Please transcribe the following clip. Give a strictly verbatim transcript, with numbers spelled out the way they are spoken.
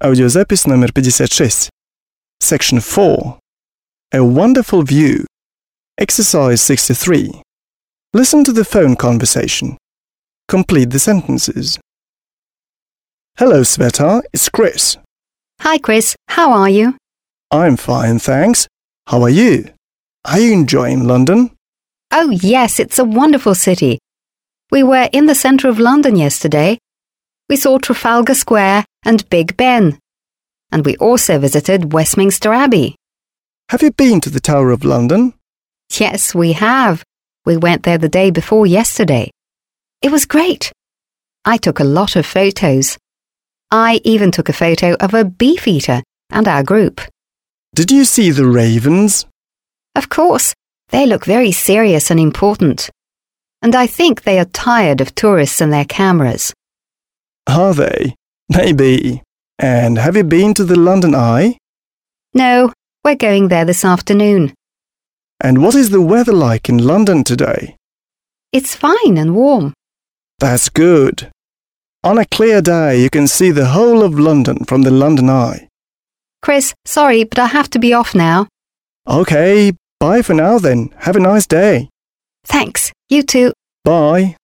Аудиозапись номер пятьдесят шесть. Section four. A wonderful view. Exercise sixty-three. Listen to the phone conversation. Complete the sentences. Hello, Sveta. It's Chris. Hi, Chris. How are you? I'm fine, thanks. How are you? Are you enjoying London? Oh, yes, it's a wonderful city. We were in the centre of London yesterday. We saw Trafalgar Square and Big Ben. And we also visited Westminster Abbey. Have you been to the Tower of London? Yes, we have. We went there the day before yesterday. It was great. I took a lot of photos. I even took a photo of a beefeater and our group. Did you see the ravens? Of course, they look very serious and important. And I think they are tired of tourists and their cameras. Are they? Maybe. And have you been to the London Eye? No, we're going there this afternoon. And what is the weather like in London today? It's fine and warm. That's good. On a clear day, you can see the whole of London from the London Eye. Chris, sorry, but I have to be off now. Okay, bye for now then. Have a nice day. Thanks. You too. Bye.